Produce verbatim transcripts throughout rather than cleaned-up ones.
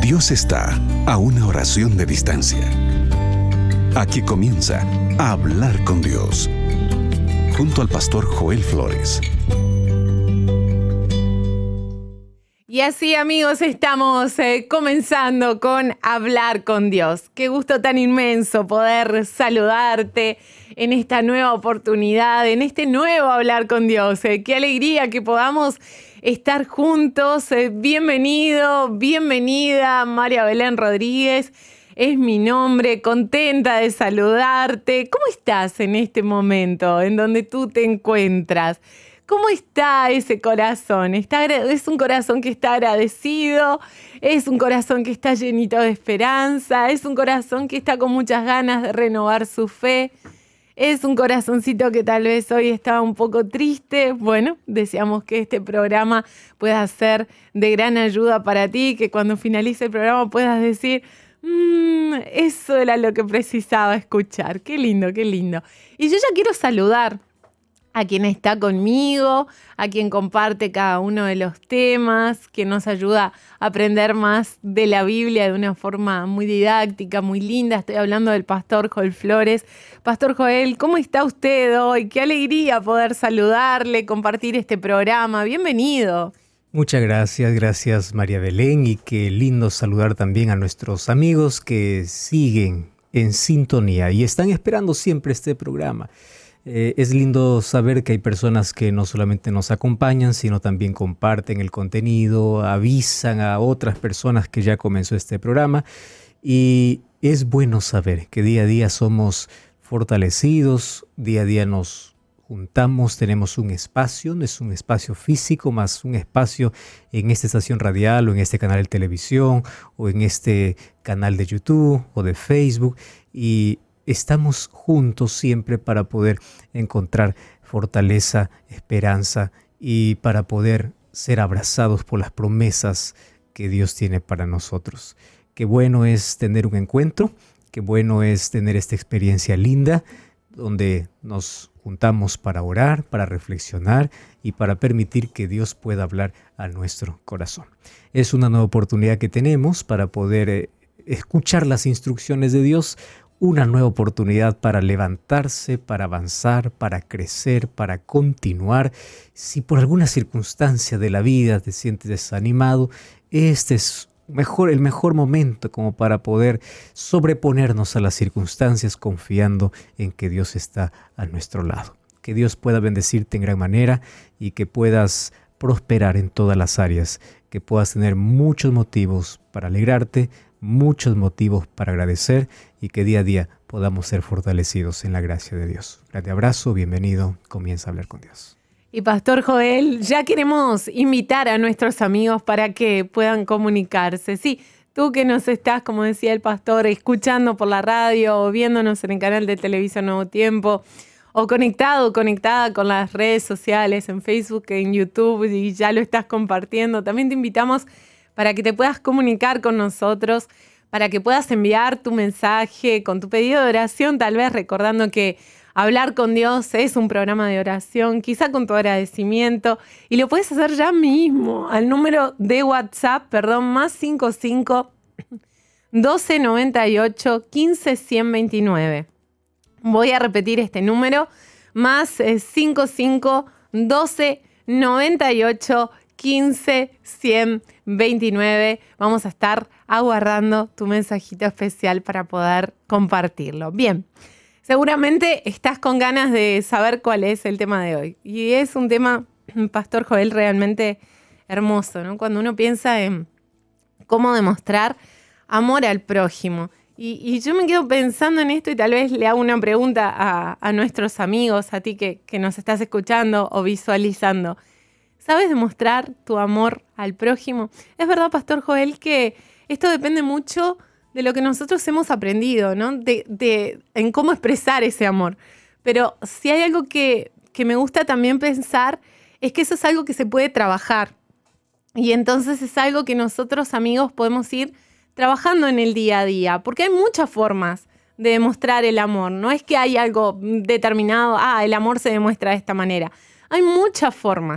Dios está a una oración de distancia. Aquí comienza a hablar con Dios, junto al pastor Joel Flores. Y así, amigos, estamos eh, comenzando con Hablar con Dios. Qué gusto tan inmenso poder saludarte en esta nueva oportunidad, en este nuevo Hablar con Dios. Eh, qué alegría que podamos estar juntos. Eh, bienvenido, bienvenida, María Belén Rodríguez. Es mi nombre, contenta de saludarte. ¿Cómo estás en este momento en donde tú te encuentras? ¿Cómo está ese corazón? Está, es un corazón que está agradecido, es un corazón que está llenito de esperanza, es un corazón que está con muchas ganas de renovar su fe, es un corazoncito que tal vez hoy está un poco triste. Bueno, deseamos que este programa pueda ser de gran ayuda para ti, que cuando finalice el programa puedas decir, mmm, eso era lo que precisaba escuchar. Qué lindo, qué lindo. Y yo ya quiero saludar a quien está conmigo, a quien comparte cada uno de los temas, que nos ayuda a aprender más de la Biblia de una forma muy didáctica, muy linda. Estoy hablando del pastor Joel Flores. Pastor Joel, ¿cómo está usted hoy? Qué alegría poder saludarle, compartir este programa. Bienvenido. Muchas gracias, gracias María Belén, y qué lindo saludar también a nuestros amigos que siguen en sintonía y están esperando siempre este programa. Eh, es lindo saber que hay personas que no solamente nos acompañan, sino también comparten el contenido, avisan a otras personas que ya comenzó este programa. Y es bueno saber que día a día somos fortalecidos, día a día nos juntamos, tenemos un espacio, no es un espacio físico, más un espacio en esta estación radial o en este canal de televisión o en este canal de YouTube o de Facebook, y estamos juntos siempre para poder encontrar fortaleza, esperanza y para poder ser abrazados por las promesas que Dios tiene para nosotros. Qué bueno es tener un encuentro, qué bueno es tener esta experiencia linda donde nos juntamos para orar, para reflexionar y para permitir que Dios pueda hablar a nuestro corazón. Es una nueva oportunidad que tenemos para poder eh, escuchar las instrucciones de Dios, una nueva oportunidad para levantarse, para avanzar, para crecer, para continuar. Si por alguna circunstancia de la vida te sientes desanimado, este es mejor, el mejor momento como para poder sobreponernos a las circunstancias confiando en que Dios está a nuestro lado. Que Dios pueda bendecirte en gran manera y que puedas prosperar en todas las áreas, que puedas tener muchos motivos para alegrarte, muchos motivos para agradecer y que día a día podamos ser fortalecidos en la gracia de Dios. Grande abrazo, bienvenido, comienza a hablar con Dios. Y Pastor Joel, ya queremos invitar a nuestros amigos para que puedan comunicarse. Sí, tú que nos estás, como decía el pastor, escuchando por la radio o viéndonos en el canal de televisión Nuevo Tiempo, o conectado, conectada con las redes sociales, en Facebook, en YouTube, y ya lo estás compartiendo. También te invitamos para que te puedas comunicar con nosotros, para que puedas enviar tu mensaje con tu pedido de oración, tal vez recordando que Hablar con Dios es un programa de oración, quizá con tu agradecimiento, y lo puedes hacer ya mismo al número de WhatsApp, perdón, más cinco cinco, doce noventa y ocho, quince, ciento veintinueve. Voy a repetir este número, más cinco cinco, doce noventa y ocho, quince, ciento veintinueve. Vamos a estar aguardando tu mensajito especial para poder compartirlo. Bien, seguramente estás con ganas de saber cuál es el tema de hoy. Y es un tema, Pastor Joel, realmente hermoso, ¿no? Cuando uno piensa en cómo demostrar amor al prójimo. Y, y yo me quedo pensando en esto y tal vez le hago una pregunta a, a nuestros amigos, a ti que, que nos estás escuchando o visualizando. ¿Sabes demostrar tu amor al prójimo? Es verdad, Pastor Joel, que esto depende mucho de lo que nosotros hemos aprendido, ¿no? De, de, en cómo expresar ese amor. Pero si hay algo que, que me gusta también pensar, es que eso es algo que se puede trabajar. Y entonces es algo que nosotros, amigos, podemos ir trabajando en el día a día. Porque hay muchas formas de demostrar el amor. No es que hay algo determinado, ah, el amor se demuestra de esta manera. Hay muchas formas.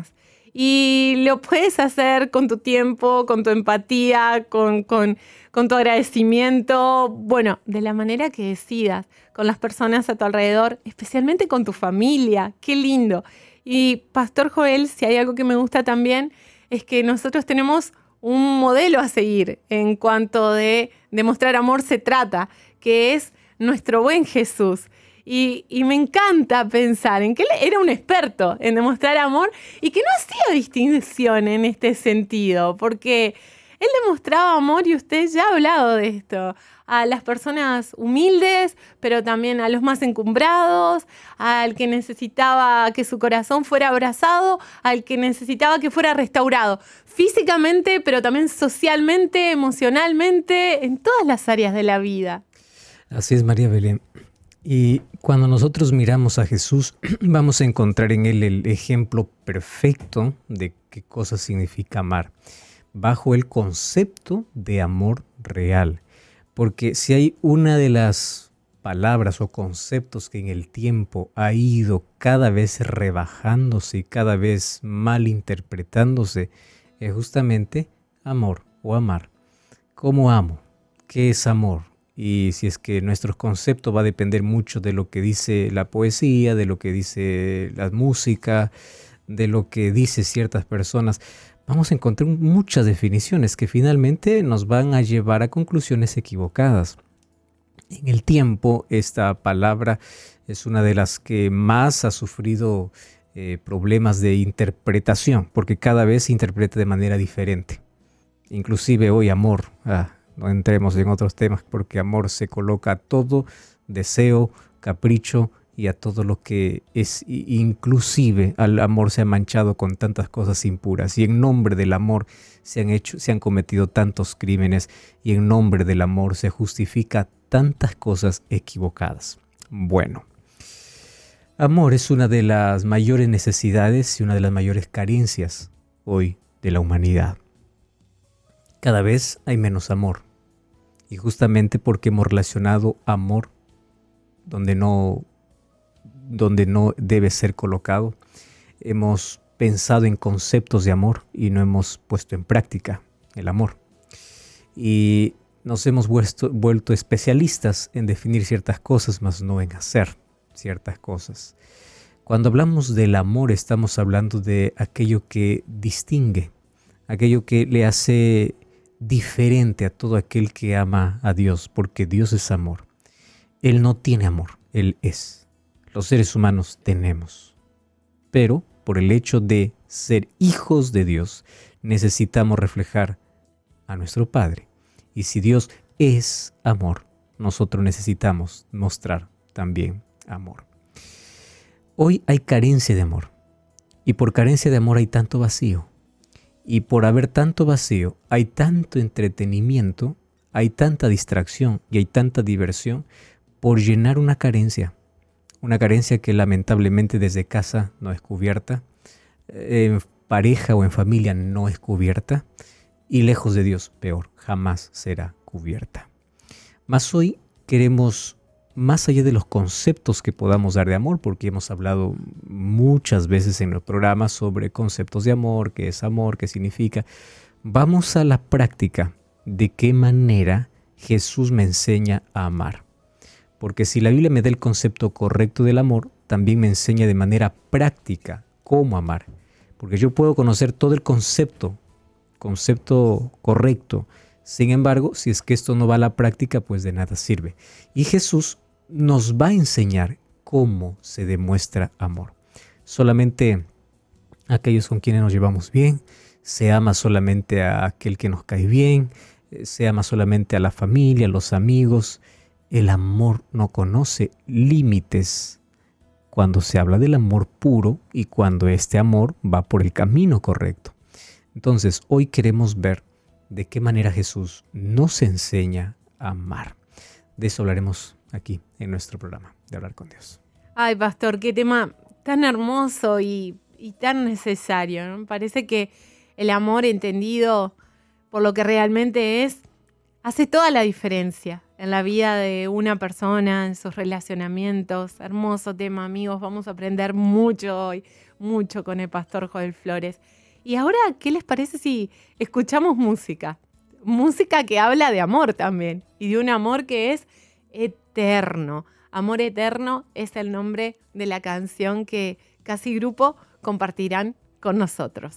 Y lo puedes hacer con tu tiempo, con tu empatía, con, con, con tu agradecimiento, bueno, de la manera que decidas, con las personas a tu alrededor, especialmente con tu familia. ¡Qué lindo! Y Pastor Joel, si hay algo que me gusta también, es que nosotros tenemos un modelo a seguir en cuanto de demostrar amor se trata, que es nuestro buen Jesús. Y, y me encanta pensar en que él era un experto en demostrar amor y que no hacía distinción en este sentido, porque él demostraba amor, y usted ya ha hablado de esto, a las personas humildes, pero también a los más encumbrados, al que necesitaba que su corazón fuera abrazado, al que necesitaba que fuera restaurado, físicamente, pero también socialmente, emocionalmente, en todas las áreas de la vida. Así es, María Belén. Y cuando nosotros miramos a Jesús, vamos a encontrar en él el ejemplo perfecto de qué cosa significa amar, bajo el concepto de amor real. Porque si hay una de las palabras o conceptos que en el tiempo ha ido cada vez rebajándose y cada vez malinterpretándose, es justamente amor o amar. ¿Cómo amo? ¿Qué es amor? Y si es que nuestro concepto va a depender mucho de lo que dice la poesía, de lo que dice la música, de lo que dicen ciertas personas, vamos a encontrar muchas definiciones que finalmente nos van a llevar a conclusiones equivocadas. En el tiempo, esta palabra es una de las que más ha sufrido eh, problemas de interpretación, porque cada vez se interpreta de manera diferente. Inclusive hoy amor, ah, no entremos en otros temas, porque amor se coloca a todo deseo, capricho y a todo lo que es, inclusive al amor se ha manchado con tantas cosas impuras, y en nombre del amor se han hecho, se han cometido tantos crímenes, y en nombre del amor se justifica tantas cosas equivocadas. Bueno, amor es una de las mayores necesidades y una de las mayores carencias hoy de la humanidad. Cada vez hay menos amor, y justamente porque hemos relacionado amor donde no, donde no debe ser colocado, hemos pensado en conceptos de amor y no hemos puesto en práctica el amor. Y nos hemos vuelto, vuelto especialistas en definir ciertas cosas, mas no en hacer ciertas cosas. Cuando hablamos del amor, estamos hablando de aquello que distingue, aquello que le hace diferente a todo aquel que ama a Dios, porque Dios es amor. Él no tiene amor, Él es. Los seres humanos tenemos. Pero por el hecho de ser hijos de Dios, necesitamos reflejar a nuestro Padre. Y si Dios es amor, nosotros necesitamos mostrar también amor. Hoy hay carencia de amor. Y por carencia de amor hay tanto vacío. Y por haber tanto vacío, hay tanto entretenimiento, hay tanta distracción y hay tanta diversión por llenar una carencia. Una carencia que lamentablemente desde casa no es cubierta, en pareja o en familia no es cubierta, y lejos de Dios, peor, jamás será cubierta. Mas hoy queremos, más allá de los conceptos que podamos dar de amor, porque hemos hablado muchas veces en los programas sobre conceptos de amor, qué es amor, qué significa, vamos a la práctica de qué manera Jesús me enseña a amar. Porque si la Biblia me da el concepto correcto del amor, también me enseña de manera práctica cómo amar. Porque yo puedo conocer todo el concepto, concepto correcto. Sin embargo, si es que esto no va a la práctica, pues de nada sirve. Y Jesús nos va a enseñar cómo se demuestra amor. Solamente aquellos con quienes nos llevamos bien, se ama solamente a aquel que nos cae bien, se ama solamente a la familia, a los amigos. El amor no conoce límites cuando se habla del amor puro y cuando este amor va por el camino correcto. Entonces, hoy queremos ver de qué manera Jesús nos enseña a amar. De eso hablaremos aquí en nuestro programa de Hablar con Dios. Ay, pastor, qué tema tan hermoso y, y tan necesario, ¿no? Parece que el amor entendido por lo que realmente es, hace toda la diferencia en la vida de una persona, en sus relacionamientos. Hermoso tema, amigos. Vamos a aprender mucho hoy, mucho con el pastor Joel Flores. Y ahora, ¿qué les parece si escuchamos música? Música que habla de amor también, y de un amor que es eterno. Amor eterno es el nombre de la canción que Casi Grupo compartirán con nosotros.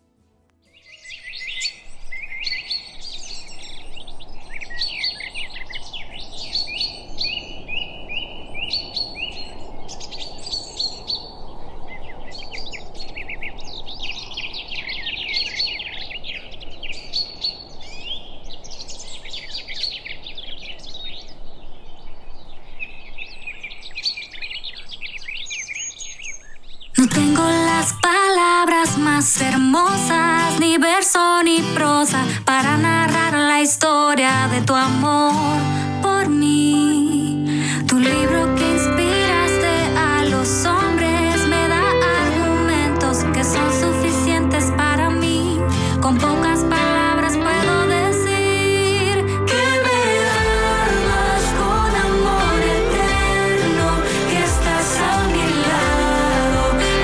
No tengo las palabras más hermosas, ni verso ni prosa, para narrar la historia de tu amor por mí. Tu libro que inspiraste a los hombres me da argumentos que son suficientes para mí. Con pocas palabras puedo decir que me amas con amor eterno, que estás a mi lado.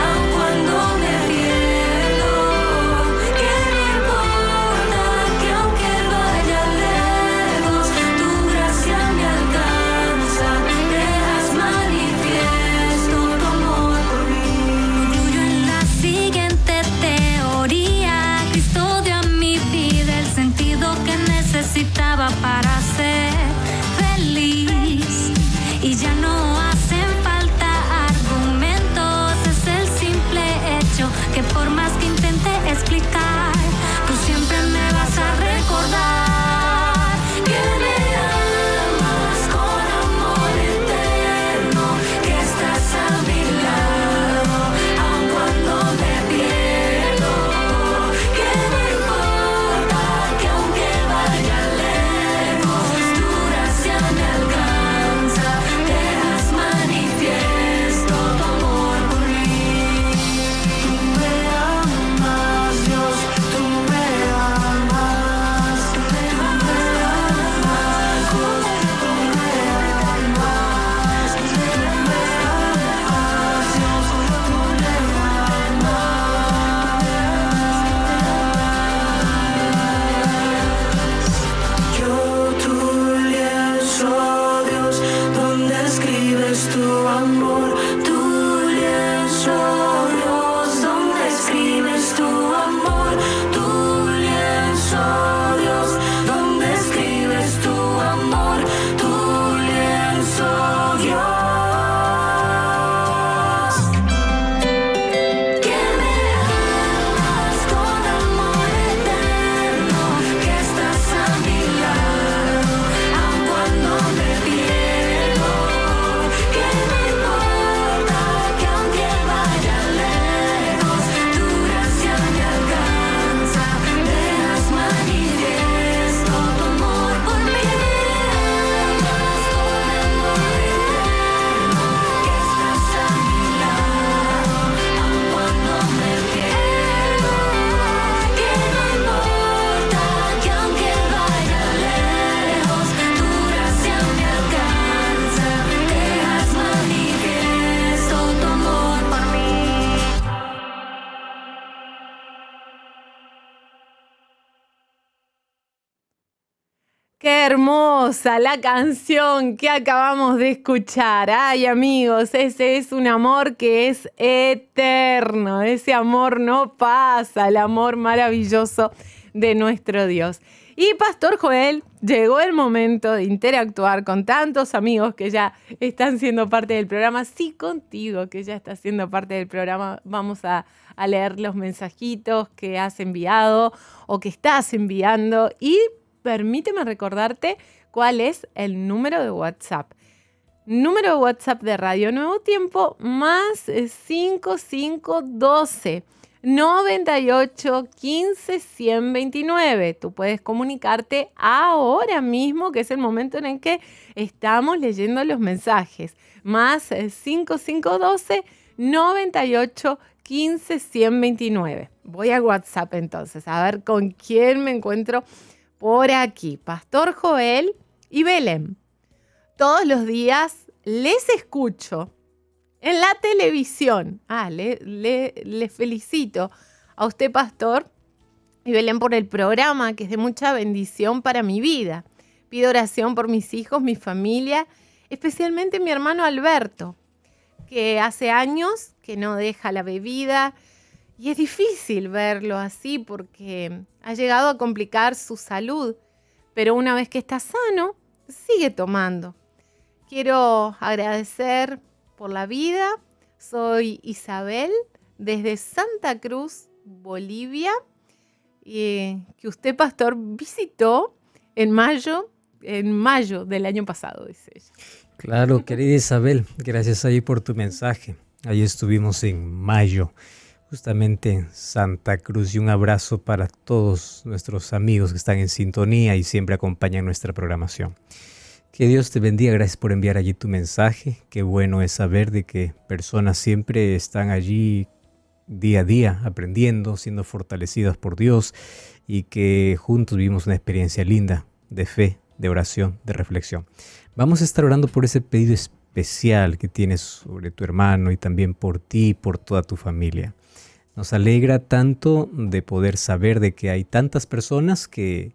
Necesitaba para ser feliz y ya no hacen falta argumentos, es el simple hecho que por más que intente explicar, tú siempre me vas a recordar que me amas con amor eterno, que estás a mi lado, aun cuando me pierdo, que no importa que aunque vaya lejos, tu gracia me alcanza, dejas manifiesto tu amor por mí. Tú me amas, Dios, tú me amas, tú me amas, Dios, tú me amas, tú me amas, Dios, tú me amas. Yo tu lienzo, Dios, donde escribes tu amor, tu lienzo, Dios, donde escribes tu amor, tu lienzo, Dios, donde escribes tu amor, tu lienzo, Dios. Que me amas con amor eterno, que estás a mi lado, aun cuando me pierdo, que no importa que aunque vaya lejos, tu gracia me alcanza, dejas manifiesto tu amor por mí. Me amas con amor eterno, que estás a mi lado, aun cuando me pierdo, que no importa que aunque vaya lejos, tu gracia me alcanza, dejas manifiesto tu amor por mí. Qué hermosa la canción que acabamos de escuchar. Ay, amigos, ese es un amor que es eterno. Ese amor no pasa, el amor maravilloso de nuestro Dios. Y Pastor Joel, llegó el momento de interactuar con tantos amigos que ya están siendo parte del programa. Sí, contigo, que ya estás siendo parte del programa. Vamos a, a leer los mensajitos que has enviado o que estás enviando. Y permíteme recordarte cuál es el número de WhatsApp. Número de WhatsApp de Radio Nuevo Tiempo, más cinco cinco uno dos, noventa y ocho, quince, ciento veintinueve. Tú puedes comunicarte ahora mismo, que es el momento en el que estamos leyendo los mensajes. Más cinco cinco uno dos, noventa y ocho, quince, ciento veintinueve. Voy a WhatsApp entonces, a ver con quién me encuentro por aquí. Pastor Joel y Belén. Todos los días les escucho en la televisión. Ah, le, le, les felicito a usted, pastor, y Belén, por el programa, que es de mucha bendición para mi vida. Pido oración por mis hijos, mi familia, especialmente mi hermano Alberto, que hace años que no deja la bebida y es difícil verlo así porque ha llegado a complicar su salud, pero una vez que está sano, sigue tomando. Quiero agradecer por la vida. Soy Isabel desde Santa Cruz, Bolivia, y que usted, pastor, visitó en mayo, en mayo del año pasado, dice ella. Claro, querida Isabel, gracias ahí por tu mensaje. Ahí estuvimos en mayo, justamente en Santa Cruz, y un abrazo para todos nuestros amigos que están en sintonía y siempre acompañan nuestra programación. Que Dios te bendiga, gracias por enviar allí tu mensaje. Qué bueno es saber de que personas siempre están allí día a día aprendiendo, siendo fortalecidas por Dios y que juntos vivimos una experiencia linda de fe, de oración, de reflexión. Vamos a estar orando por ese pedido especial que tienes sobre tu hermano y también por ti y por toda tu familia. Nos alegra tanto de poder saber de que hay tantas personas que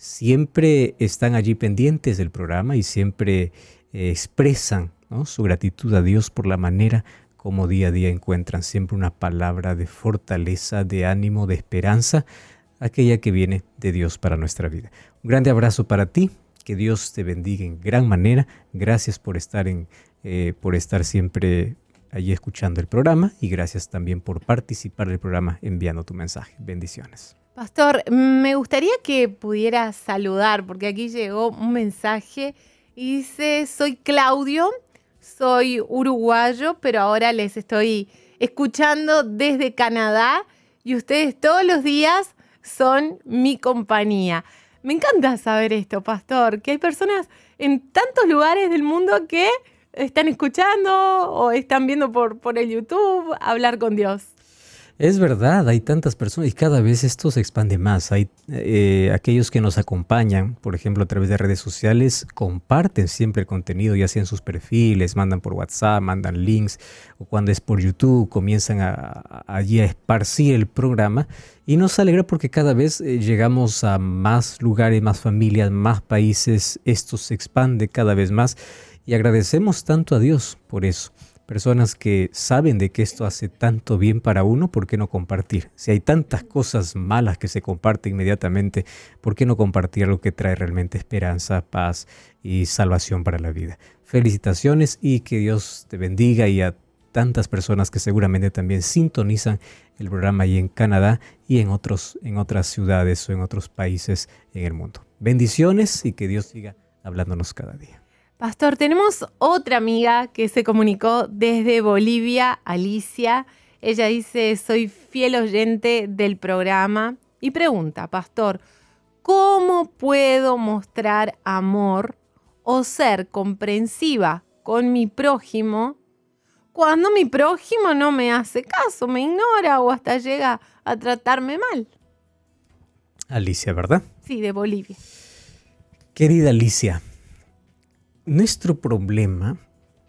siempre están allí pendientes del programa y siempre eh, expresan, ¿no?, su gratitud a Dios por la manera como día a día encuentran siempre una palabra de fortaleza, de ánimo, de esperanza, aquella que viene de Dios para nuestra vida. Un grande abrazo para ti, que Dios te bendiga en gran manera. Gracias por estar, en, eh, por estar siempre allí escuchando el programa y gracias también por participar del programa enviando tu mensaje. Bendiciones. Pastor, me gustaría que pudiera saludar, porque aquí llegó un mensaje y dice: soy Claudio, soy uruguayo, pero ahora les estoy escuchando desde Canadá y ustedes todos los días son mi compañía. Me encanta saber esto, pastor, que hay personas en tantos lugares del mundo que están escuchando o están viendo por, por el YouTube hablar con Dios. Es verdad, hay tantas personas y cada vez esto se expande más. Hay eh, aquellos que nos acompañan, por ejemplo, a través de redes sociales, comparten siempre el contenido, ya sea en sus perfiles, mandan por WhatsApp, mandan links, o cuando es por YouTube, comienzan a, a, allí a esparcir el programa. Y nos alegra porque cada vez eh, llegamos a más lugares, más familias, más países. Esto se expande cada vez más y agradecemos tanto a Dios por eso. Personas que saben de que esto hace tanto bien para uno, ¿por qué no compartir? Si hay tantas cosas malas que se comparten inmediatamente, ¿por qué no compartir lo que trae realmente esperanza, paz y salvación para la vida? Felicitaciones y que Dios te bendiga, y a tantas personas que seguramente también sintonizan el programa ahí en Canadá y en, otros, en otras ciudades o en otros países en el mundo. Bendiciones y que Dios siga hablándonos cada día. Pastor, tenemos otra amiga que se comunicó desde Bolivia, Alicia. Ella dice: soy fiel oyente del programa y pregunta: pastor, ¿cómo puedo mostrar amor o ser comprensiva con mi prójimo cuando mi prójimo no me hace caso, me ignora o hasta llega a tratarme mal? Alicia, ¿verdad? Sí, de Bolivia. Querida Alicia, nuestro problema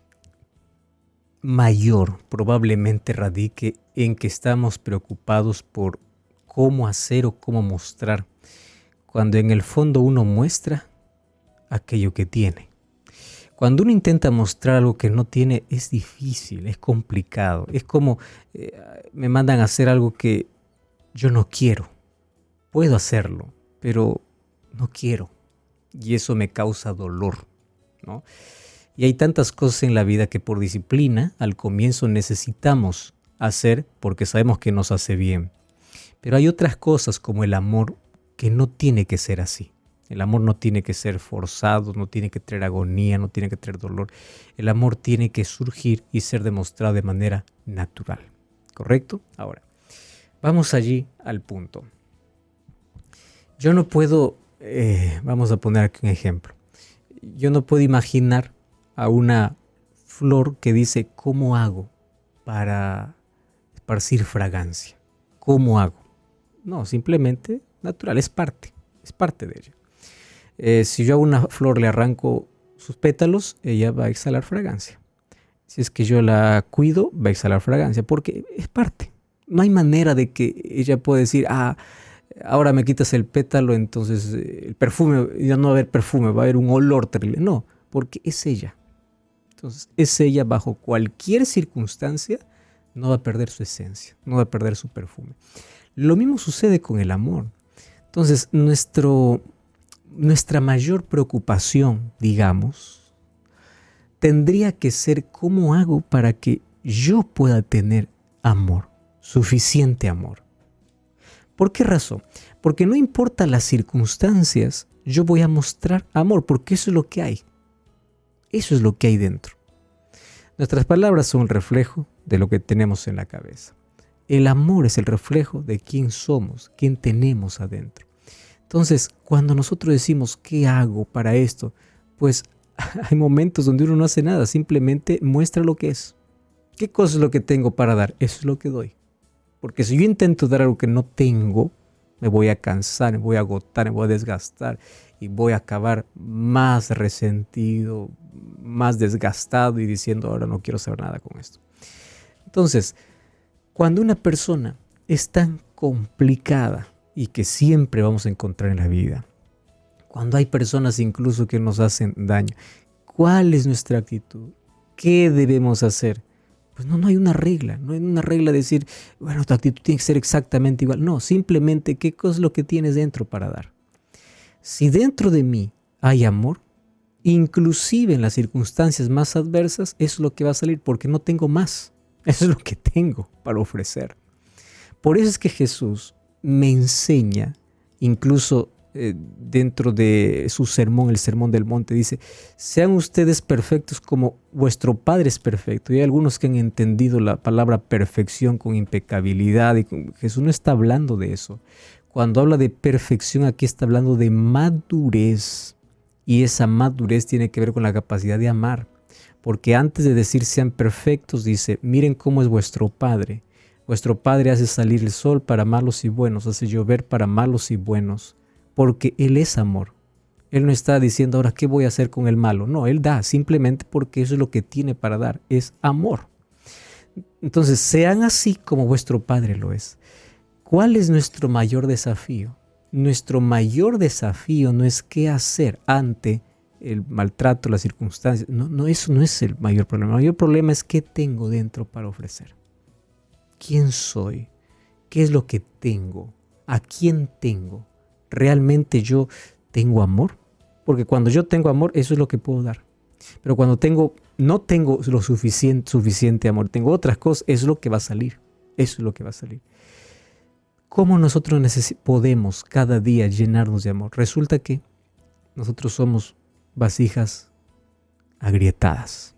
mayor probablemente radique en que estamos preocupados por cómo hacer o cómo mostrar, cuando en el fondo uno muestra aquello que tiene. Cuando uno intenta mostrar algo que no tiene, es difícil, es complicado. Es como eh, me mandan a hacer algo que yo no quiero. Puedo hacerlo, pero no quiero. Y eso me causa dolor, ¿no? Y hay tantas cosas en la vida que por disciplina al comienzo necesitamos hacer porque sabemos que nos hace bien. Pero hay otras cosas como el amor que no tiene que ser así. El amor no tiene que ser forzado, no tiene que traer agonía, no tiene que traer dolor. El amor tiene que surgir y ser demostrado de manera natural. ¿Correcto? Ahora, vamos allí al punto. Yo no puedo, eh, vamos a poner aquí un ejemplo. Yo no puedo imaginar a una flor que dice: ¿cómo hago para esparcir fragancia? ¿Cómo hago? No, simplemente natural, es parte, es parte de ella. Eh, si yo a una flor le arranco sus pétalos, ella va a exhalar fragancia. Si es que yo la cuido, va a exhalar fragancia, porque es parte. No hay manera de que ella pueda decir, ah, ahora me quitas el pétalo, entonces el perfume, ya no va a haber perfume, va a haber un olor terrible. No, porque es ella. Entonces, es ella bajo cualquier circunstancia, no va a perder su esencia, no va a perder su perfume. Lo mismo sucede con el amor. Entonces, nuestro, nuestra mayor preocupación, digamos, tendría que ser cómo hago para que yo pueda tener amor, suficiente amor. ¿Por qué razón? Porque no importa las circunstancias, yo voy a mostrar amor, porque eso es lo que hay. Eso es lo que hay dentro. Nuestras palabras son un reflejo de lo que tenemos en la cabeza. El amor es el reflejo de quién somos, quién tenemos adentro. Entonces, cuando nosotros decimos, ¿qué hago para esto? Pues hay momentos donde uno no hace nada, simplemente muestra lo que es. ¿Qué cosa es lo que tengo para dar? Eso es lo que doy. Porque si yo intento dar algo que no tengo, me voy a cansar, me voy a agotar, me voy a desgastar y voy a acabar más resentido, más desgastado y diciendo, ahora no quiero saber nada con esto. Entonces, cuando una persona es tan complicada y que siempre vamos a encontrar en la vida, cuando hay personas incluso que nos hacen daño, ¿cuál es nuestra actitud? ¿Qué debemos hacer? Pues no, no hay una regla, no hay una regla de decir, bueno, tu actitud tiene que ser exactamente igual. No, simplemente qué cosa es lo que tienes dentro para dar. Si dentro de mí hay amor, inclusive en las circunstancias más adversas, eso es lo que va a salir porque no tengo más. Eso es lo que tengo para ofrecer. Por eso es que Jesús me enseña, incluso eh, dentro de su sermón, el Sermón del Monte, dice, sean ustedes perfectos como vuestro Padre es perfecto. Y hay algunos que han entendido la palabra perfección con impecabilidad. Y con, Jesús no está hablando de eso. Cuando habla de perfección, aquí está hablando de madurez. Y esa madurez tiene que ver con la capacidad de amar. Porque antes de decir sean perfectos, dice, miren cómo es vuestro Padre. Vuestro Padre hace salir el sol para malos y buenos, hace llover para malos y buenos. Porque Él es amor. Él no está diciendo, ahora, ¿qué voy a hacer con el malo? No, Él da simplemente porque eso es lo que tiene para dar, es amor. Entonces, sean así como vuestro Padre lo es. ¿Cuál es nuestro mayor desafío? Nuestro mayor desafío no es qué hacer ante el maltrato, las circunstancias. No, no, eso no es el mayor problema. El mayor problema es qué tengo dentro para ofrecer. ¿Quién soy? ¿Qué es lo que tengo? ¿A quién tengo? ¿Realmente yo tengo amor? Porque cuando yo tengo amor, eso es lo que puedo dar. Pero cuando tengo, no tengo lo suficiente, suficiente amor, tengo otras cosas, eso es lo que va a salir. Eso es lo que va a salir. ¿Cómo nosotros neces- podemos cada día llenarnos de amor? Resulta que nosotros somos vasijas agrietadas.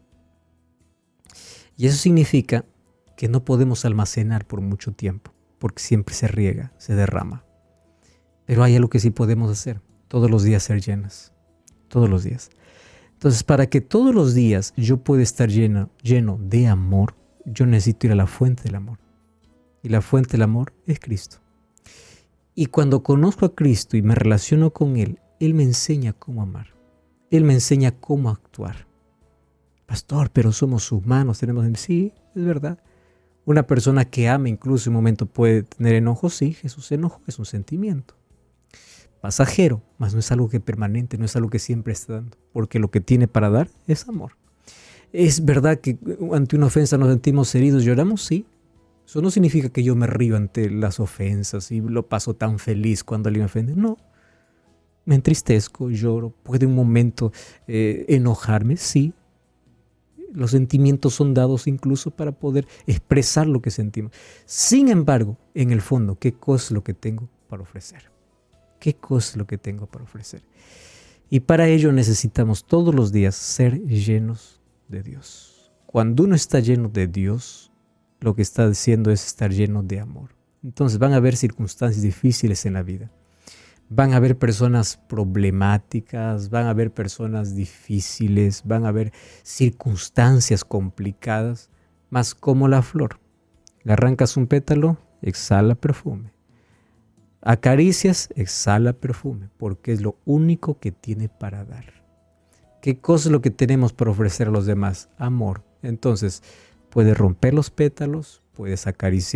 Y eso significa que no podemos almacenar por mucho tiempo, porque siempre se riega, se derrama. Pero hay algo que sí podemos hacer, todos los días ser llenas, todos los días. Entonces, para que todos los días yo pueda estar lleno, lleno de amor, yo necesito ir a la fuente del amor. Y la fuente del amor es Cristo. Y cuando conozco a Cristo y me relaciono con Él, Él me enseña cómo amar. Él me enseña cómo actuar. Pastor, pero somos humanos, tenemos... Sí, es verdad. Una persona que ama incluso en un momento puede tener enojo. Sí, Jesús enojo es un sentimiento pasajero, mas no es algo que permanente, no es algo que siempre está dando, porque lo que tiene para dar es amor. ¿Es verdad que ante una ofensa nos sentimos heridos, lloramos? Sí. Eso no significa que yo me río ante las ofensas y lo paso tan feliz cuando alguien me ofende. No. Me entristezco, lloro, puede un momento eh, enojarme, sí. Los sentimientos son dados incluso para poder expresar lo que sentimos. Sin embargo, en el fondo, ¿qué cosa es lo que tengo para ofrecer? ¿Qué cosa es lo que tengo para ofrecer? Y para ello necesitamos todos los días ser llenos de Dios. Cuando uno está lleno de Dios, lo que está haciendo es estar lleno de amor. Entonces van a haber circunstancias difíciles en la vida. Van a haber personas problemáticas, van a haber personas difíciles, van a haber circunstancias complicadas, mas como la flor. Le arrancas un pétalo, exhala perfume. Acaricias, exhala perfume, porque es lo único que tiene para dar. ¿Qué cosa es lo que tenemos para ofrecer a los demás? Amor. Entonces, puedes romper los pétalos, puedes acariciar,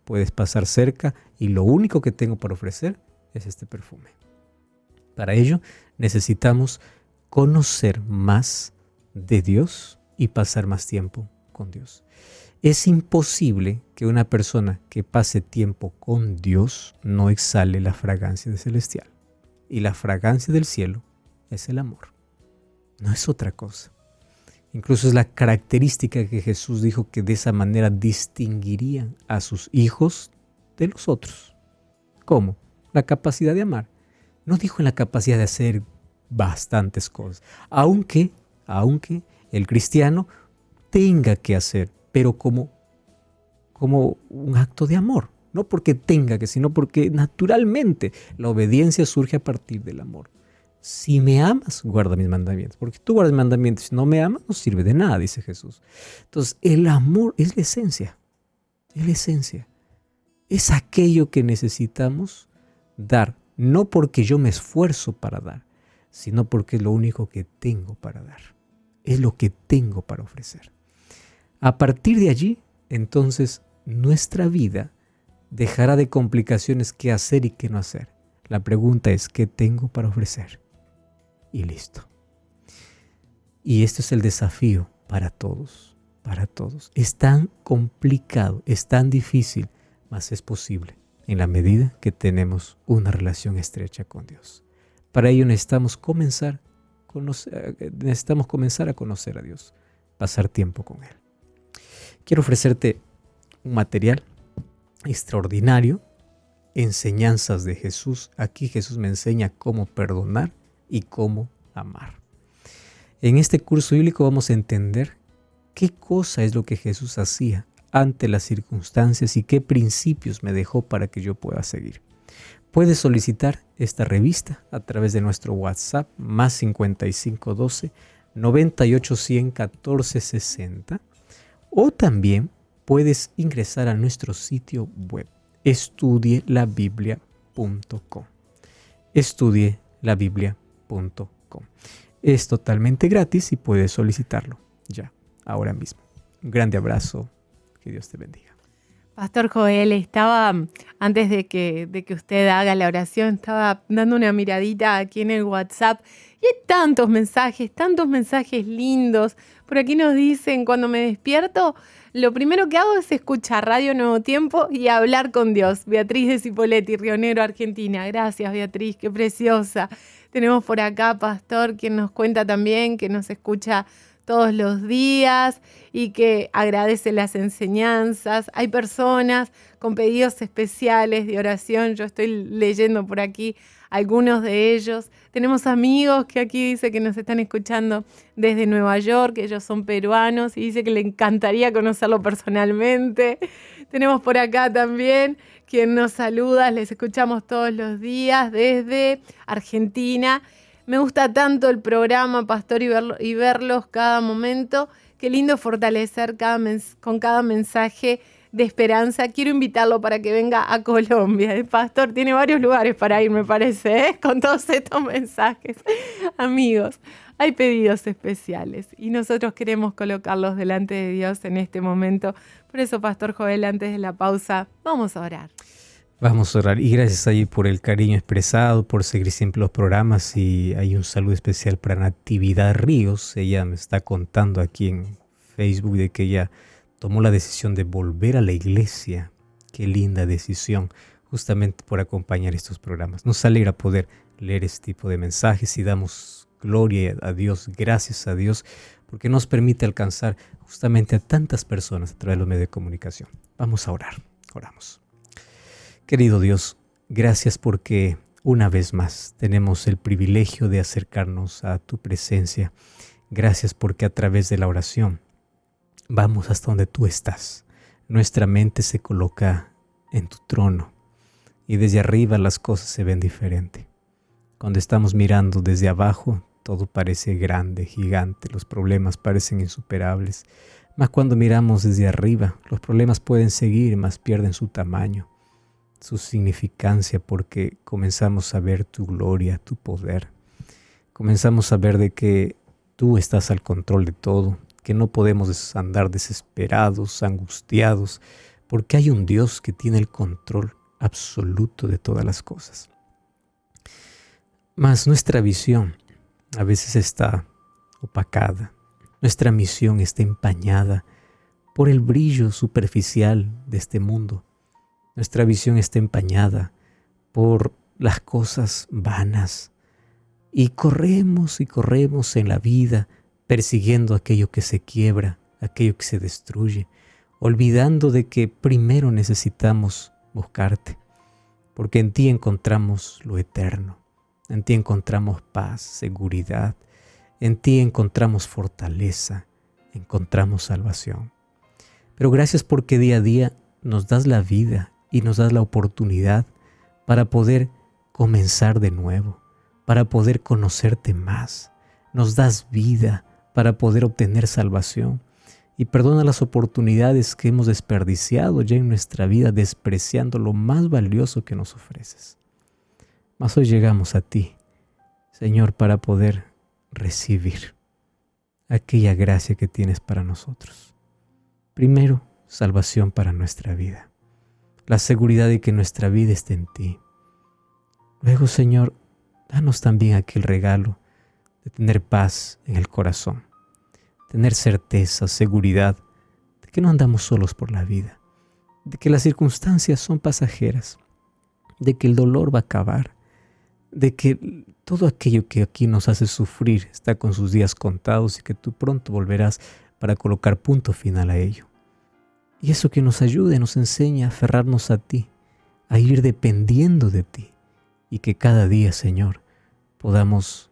puedes pasar cerca y lo único que tengo para ofrecer es este perfume. Para ello necesitamos conocer más de Dios y pasar más tiempo con Dios. Es imposible que una persona que pase tiempo con Dios no exhale la fragancia del celestial. Y la fragancia del cielo es el amor. No es otra cosa. Incluso es la característica que Jesús dijo que de esa manera distinguirían a sus hijos de los otros. ¿Cómo? La capacidad de amar. No dijo en la capacidad de hacer bastantes cosas. Aunque, aunque el cristiano tenga que hacer, pero como, como un acto de amor. No porque tenga que, sino porque naturalmente la obediencia surge a partir del amor. Si me amas, guarda mis mandamientos. Porque tú guardas mis mandamientos. Si no me amas, no sirve de nada, dice Jesús. Entonces, el amor es la esencia. Es la esencia. Es aquello que necesitamos dar. No porque yo me esfuerzo para dar, sino porque es lo único que tengo para dar. Es lo que tengo para ofrecer. A partir de allí, entonces, nuestra vida dejará de complicaciones qué hacer y qué no hacer. La pregunta es, ¿qué tengo para ofrecer? Y listo. Y este es el desafío para todos, para todos. Es tan complicado, es tan difícil, mas es posible en la medida que tenemos una relación estrecha con Dios. Para ello necesitamos comenzar, conocer, necesitamos comenzar a conocer a Dios, pasar tiempo con Él. Quiero ofrecerte un material extraordinario, enseñanzas de Jesús. Aquí Jesús me enseña cómo perdonar y cómo amar. En este curso bíblico vamos a entender qué cosa es lo que Jesús hacía ante las circunstancias y qué principios me dejó para que yo pueda seguir. Puedes solicitar esta revista a través de nuestro WhatsApp más cincuenta y cinco doce, noventa y ocho, cien, catorce sesenta, o también puedes ingresar a nuestro sitio web estudie la biblia punto com. estudie la biblia punto com. Es totalmente gratis y puedes solicitarlo ya, ahora mismo. Un grande abrazo, que Dios te bendiga. Pastor Joel, estaba, antes de que, de que usted haga la oración, estaba dando una miradita aquí en el WhatsApp y hay tantos mensajes, tantos mensajes lindos. Por aquí nos dicen, cuando me despierto, lo primero que hago es escuchar Radio Nuevo Tiempo y hablar con Dios. Beatriz de Cipolletti, Río Negro, Argentina. Gracias, Beatriz, qué preciosa. Tenemos por acá, Pastor, quien nos cuenta también que nos escucha todos los días y que agradece las enseñanzas. Hay personas con pedidos especiales de oración. Yo estoy leyendo por aquí algunos de ellos. Tenemos amigos que aquí dice que nos están escuchando desde Nueva York, que ellos son peruanos y dice que le encantaría conocerlo personalmente. Tenemos por acá también quien nos saluda, les escuchamos todos los días desde Argentina. Me gusta tanto el programa, Pastor, y, verlo, y verlos cada momento. Qué lindo fortalecer cada mens- con cada mensaje de esperanza. Quiero invitarlo para que venga a Colombia. El Pastor tiene varios lugares para ir, me parece, ¿eh? Con todos estos mensajes. Amigos, hay pedidos especiales y nosotros queremos colocarlos delante de Dios en este momento. Por eso, Pastor Joel, antes de la pausa, vamos a orar. Vamos a orar y gracias allí por el cariño expresado, por seguir siempre los programas, y hay un saludo especial para Natividad Ríos. Ella me está contando aquí en Facebook de que ella tomó la decisión de volver a la iglesia. Qué linda decisión, justamente por acompañar estos programas. Nos alegra poder leer este tipo de mensajes y damos gloria a Dios, gracias a Dios, porque nos permite alcanzar justamente a tantas personas a través de los medios de comunicación. Vamos a orar, oramos. Querido Dios, gracias porque una vez más tenemos el privilegio de acercarnos a tu presencia. Gracias porque a través de la oración vamos hasta donde tú estás. Nuestra mente se coloca en tu trono y desde arriba las cosas se ven diferente. Cuando estamos mirando desde abajo, todo parece grande, gigante, los problemas parecen insuperables. Mas cuando miramos desde arriba, los problemas pueden seguir, mas pierden su tamaño, su significancia, porque comenzamos a ver tu gloria, tu poder. Comenzamos a ver de que tú estás al control de todo, que no podemos andar desesperados, angustiados, porque hay un Dios que tiene el control absoluto de todas las cosas. Mas nuestra visión a veces está opacada, nuestra misión está empañada por el brillo superficial de este mundo. Nuestra visión está empañada por las cosas vanas y corremos y corremos en la vida persiguiendo aquello que se quiebra, aquello que se destruye, olvidando de que primero necesitamos buscarte, porque en ti encontramos lo eterno, en ti encontramos paz, seguridad, en ti encontramos fortaleza, encontramos salvación. Pero gracias porque día a día nos das la vida y nos das la oportunidad para poder comenzar de nuevo, para poder conocerte más. Nos das vida para poder obtener salvación. Y perdona las oportunidades que hemos desperdiciado ya en nuestra vida, despreciando lo más valioso que nos ofreces. Mas hoy llegamos a ti, Señor, para poder recibir aquella gracia que tienes para nosotros. Primero, salvación para nuestra vida, la seguridad de que nuestra vida está en ti. Luego, Señor, danos también aquel regalo de tener paz en el corazón, tener certeza, seguridad de que no andamos solos por la vida, de que las circunstancias son pasajeras, de que el dolor va a acabar, de que todo aquello que aquí nos hace sufrir está con sus días contados y que tú pronto volverás para colocar punto final a ello. Y eso que nos ayude, nos enseña a aferrarnos a ti, a ir dependiendo de ti y que cada día, Señor, podamos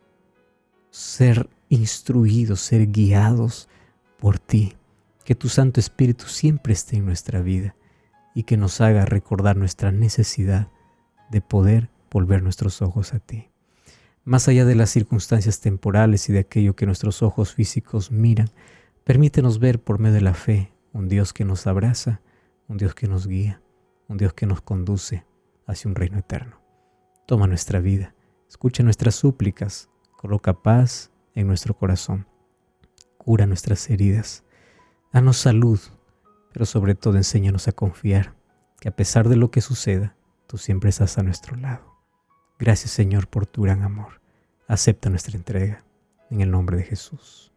ser instruidos, ser guiados por ti, que tu Santo Espíritu siempre esté en nuestra vida y que nos haga recordar nuestra necesidad de poder volver nuestros ojos a ti. Más allá de las circunstancias temporales y de aquello que nuestros ojos físicos miran, permítenos ver por medio de la fe un Dios que nos abraza, un Dios que nos guía, un Dios que nos conduce hacia un reino eterno. Toma nuestra vida, escucha nuestras súplicas, coloca paz en nuestro corazón, cura nuestras heridas, danos salud, pero sobre todo enséñanos a confiar que a pesar de lo que suceda, tú siempre estás a nuestro lado. Gracias, Señor, por tu gran amor. Acepta nuestra entrega en el nombre de Jesús.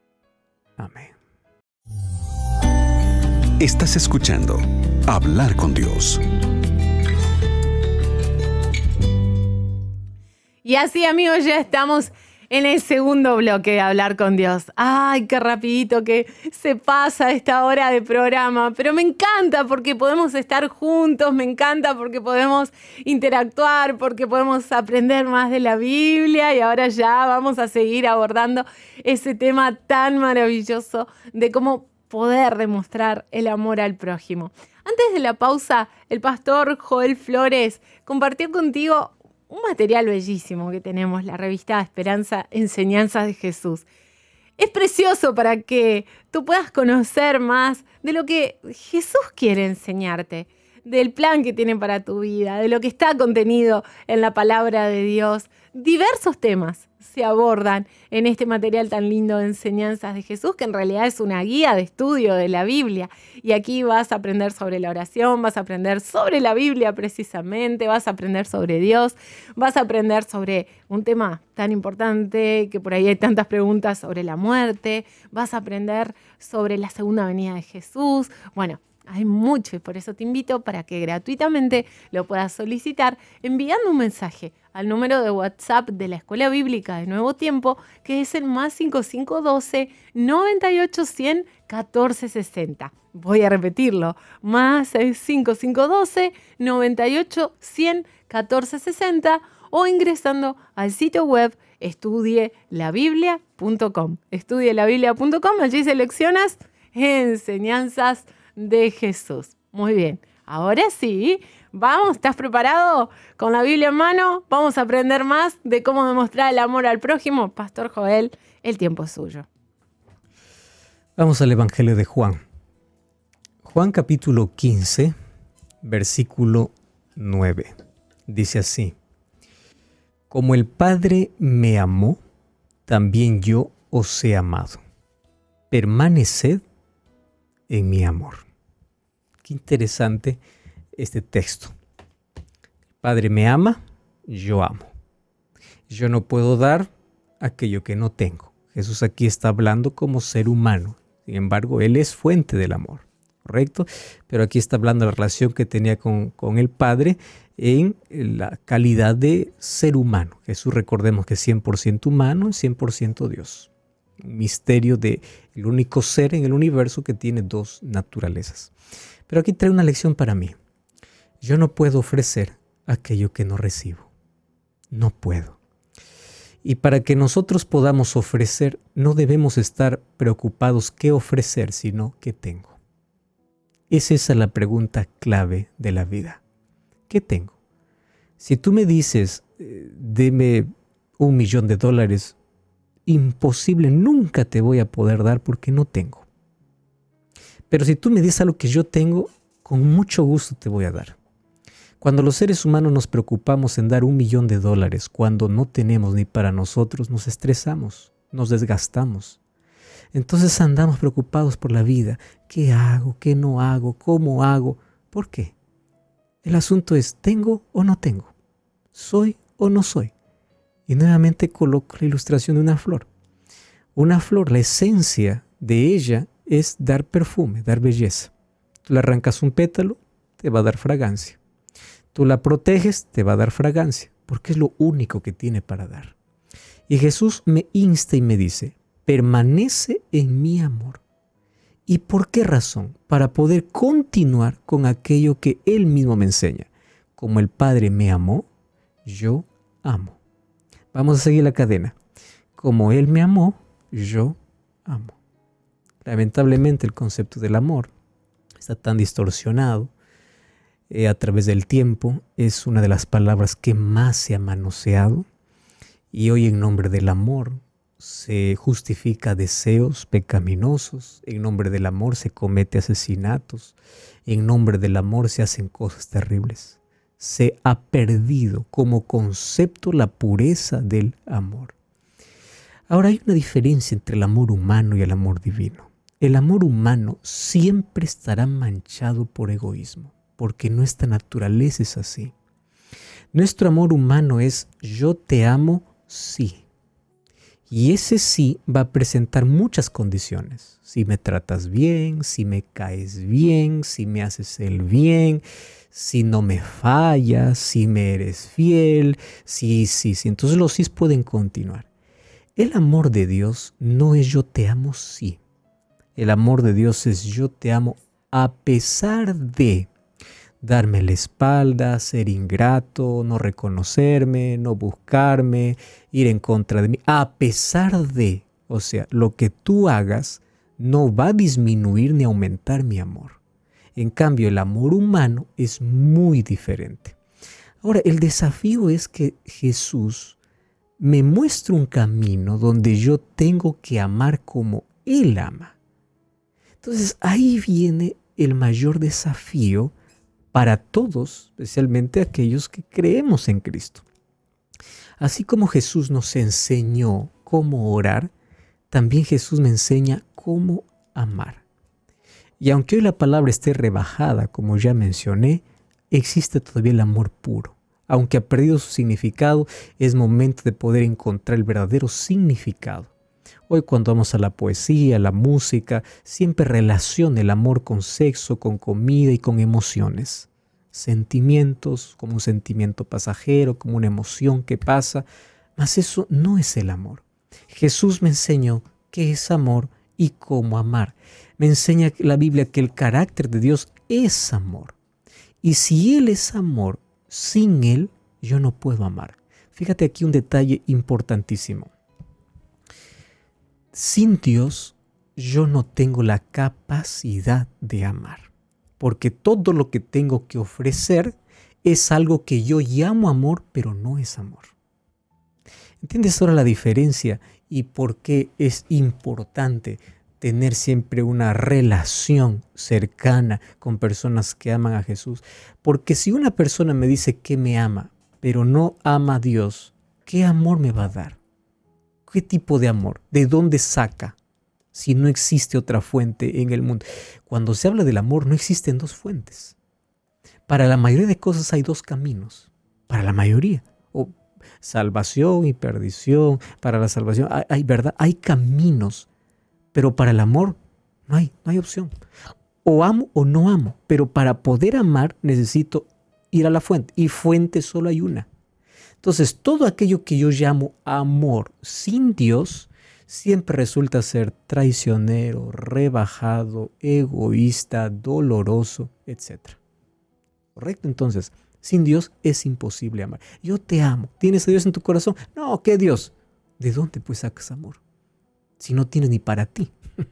Amén. Estás escuchando Hablar con Dios. Y así, amigos, ya estamos en el segundo bloque de Hablar con Dios. ¡Ay, qué rapidito que se pasa esta hora de programa! Pero me encanta porque podemos estar juntos, me encanta porque podemos interactuar, porque podemos aprender más de la Biblia y ahora ya vamos a seguir abordando ese tema tan maravilloso de cómo poder demostrar el amor al prójimo. Antes de la pausa, el pastor Joel Flores compartió contigo un material bellísimo que tenemos, la revista Esperanza, Enseñanzas de Jesús. Es precioso para que tú puedas conocer más de lo que Jesús quiere enseñarte, del plan que tiene para tu vida, de lo que está contenido en la palabra de Dios. Diversos temas se abordan en este material tan lindo de Enseñanzas de Jesús, que en realidad es una guía de estudio de la Biblia. Y aquí vas a aprender sobre la oración, vas a aprender sobre la Biblia precisamente, vas a aprender sobre Dios, vas a aprender sobre un tema tan importante que por ahí hay tantas preguntas sobre la muerte, vas a aprender sobre la segunda venida de Jesús. Bueno, hay mucho y por eso te invito para que gratuitamente lo puedas solicitar enviando un mensaje al número de WhatsApp de la Escuela Bíblica de Nuevo Tiempo, que es el más cinco cinco uno dos, noventa y ocho, cien, catorce sesenta. Voy a repetirlo, más cinco cinco uno dos, noventa y ocho, cien, catorce sesenta o ingresando al sitio web estudie la biblia punto com. estudie la biblia punto com, allí seleccionas Enseñanzas de Jesús. Muy bien, ahora sí, vamos, ¿estás preparado? Con la Biblia en mano, vamos a aprender más de cómo demostrar el amor al prójimo. Pastor Joel, el tiempo es suyo. Vamos al Evangelio de Juan. Juan capítulo quince, versículo nueve. Dice así: Como el Padre me amó, también yo os he amado. Permaneced en mi amor. Qué interesante este texto. Padre me ama, yo amo. Yo no puedo dar aquello que no tengo. Jesús aquí está hablando como ser humano. Sin embargo, Él es fuente del amor, ¿correcto? Pero aquí está hablando de la relación que tenía con, con el Padre en la calidad de ser humano. Jesús, recordemos que es cien por ciento humano y cien por ciento Dios. Un misterio de el único ser en el universo que tiene dos naturalezas. Pero aquí trae una lección para mí. Yo no puedo ofrecer aquello que no recibo. No puedo. Y para que nosotros podamos ofrecer, no debemos estar preocupados qué ofrecer, sino qué tengo. Es esa la pregunta clave de la vida. ¿Qué tengo? Si tú me dices, eh, deme un millón de dólares, imposible, nunca te voy a poder dar porque no tengo. Pero si tú me dices algo que yo tengo, con mucho gusto te voy a dar. Cuando los seres humanos nos preocupamos en dar un millón de dólares cuando no tenemos ni para nosotros, nos estresamos, nos desgastamos. Entonces andamos preocupados por la vida. ¿Qué hago? ¿Qué no hago? ¿Cómo hago? ¿Por qué? El asunto es, ¿tengo o no tengo? ¿Soy o no soy? Y nuevamente coloco la ilustración de una flor. Una flor, la esencia de ella es dar perfume, dar belleza. Tú le arrancas un pétalo, te va a dar fragancia. Tú la proteges, te va a dar fragancia, porque es lo único que tiene para dar. Y Jesús me insta y me dice, permanece en mi amor. ¿Y por qué razón? Para poder continuar con aquello que Él mismo me enseña. Como el Padre me amó, yo amo. Vamos a seguir la cadena. Como Él me amó, yo amo. Lamentablemente el concepto del amor está tan distorsionado. Eh, a través del tiempo es una de las palabras que más se ha manoseado. Y hoy en nombre del amor se justifica deseos pecaminosos, en nombre del amor se comete asesinatos, en nombre del amor se hacen cosas terribles. Se ha perdido como concepto la pureza del amor. Ahora hay una diferencia entre el amor humano y el amor divino. El amor humano siempre estará manchado por egoísmo, porque nuestra naturaleza es así. Nuestro amor humano es yo te amo, sí. Y ese sí va a presentar muchas condiciones. Si me tratas bien, si me caes bien, si me haces el bien, si no me fallas, si me eres fiel, sí, sí, sí. Entonces los sís pueden continuar. El amor de Dios no es yo te amo, sí. El amor de Dios es yo te amo a pesar de darme la espalda, ser ingrato, no reconocerme, no buscarme, ir en contra de mí. A pesar de, o sea, lo que tú hagas no va a disminuir ni aumentar mi amor. En cambio, el amor humano es muy diferente. Ahora, el desafío es que Jesús me muestra un camino donde yo tengo que amar como Él ama. Entonces, ahí viene el mayor desafío para todos, especialmente aquellos que creemos en Cristo. Así como Jesús nos enseñó cómo orar, también Jesús me enseña cómo amar. Y aunque hoy la palabra esté rebajada, como ya mencioné, existe todavía el amor puro. Aunque ha perdido su significado, es momento de poder encontrar el verdadero significado. Hoy cuando vamos a la poesía, a la música, siempre relaciona el amor con sexo, con comida y con emociones. Sentimientos, como un sentimiento pasajero, como una emoción que pasa, mas eso no es el amor. Jesús me enseñó qué es amor y cómo amar. Me enseña la Biblia que el carácter de Dios es amor. Y si Él es amor, sin Él yo no puedo amar. Fíjate aquí un detalle importantísimo. Sin Dios, yo no tengo la capacidad de amar, porque todo lo que tengo que ofrecer es algo que yo llamo amor, pero no es amor. ¿Entiendes ahora la diferencia y por qué es importante tener siempre una relación cercana con personas que aman a Jesús? Porque si una persona me dice que me ama, pero no ama a Dios, ¿qué amor me va a dar? ¿Qué tipo de amor? ¿De dónde saca? si no existe otra fuente en el mundo? Cuando se habla del amor, no existen dos fuentes. Para la mayoría de cosas hay dos caminos. Para la mayoría. O salvación y perdición. Para la salvación hay, hay verdad, hay caminos. Pero para el amor no hay, no hay opción. O amo o no amo. Pero para poder amar necesito ir a la fuente. Y fuente solo hay una. Entonces, todo aquello que yo llamo amor sin Dios siempre resulta ser traicionero, rebajado, egoísta, doloroso, etcétera. ¿Correcto? Entonces, sin Dios es imposible amar. Yo te amo. ¿Tienes a Dios en tu corazón? No, ¿qué Dios? ¿De dónde pues sacas amor? Si no tienes ni para ti.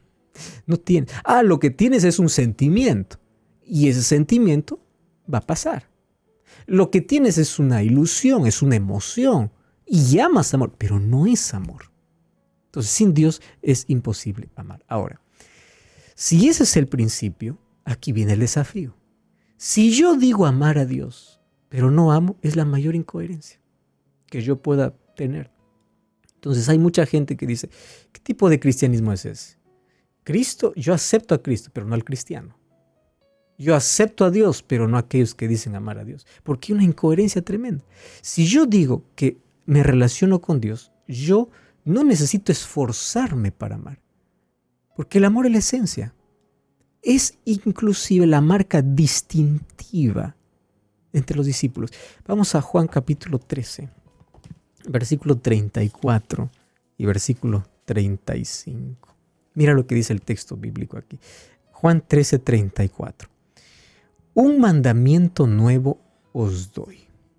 No tienes. Ah, lo que tienes es un sentimiento. Y ese sentimiento va a pasar. Lo que tienes es una ilusión, es una emoción. Y llamas amor, pero no es amor. Entonces, sin Dios es imposible amar. Ahora, si ese es el principio, aquí viene el desafío. Si yo digo amar a Dios, pero no amo, es la mayor incoherencia que yo pueda tener. Entonces, hay mucha gente que dice, ¿qué tipo de cristianismo es ese? Cristo, yo acepto a Cristo, pero no al cristiano. Yo acepto a Dios, pero no a aquellos que dicen amar a Dios. Porque hay una incoherencia tremenda. Si yo digo que me relaciono con Dios, yo no necesito esforzarme para amar. Porque el amor es la esencia. Es inclusive la marca distintiva entre los discípulos. Vamos a Juan capítulo trece, versículo treinta y cuatro y versículo treinta y cinco. Mira lo que dice el texto bíblico aquí. Juan trece, treinta y cuatro. Un mandamiento nuevo os doy,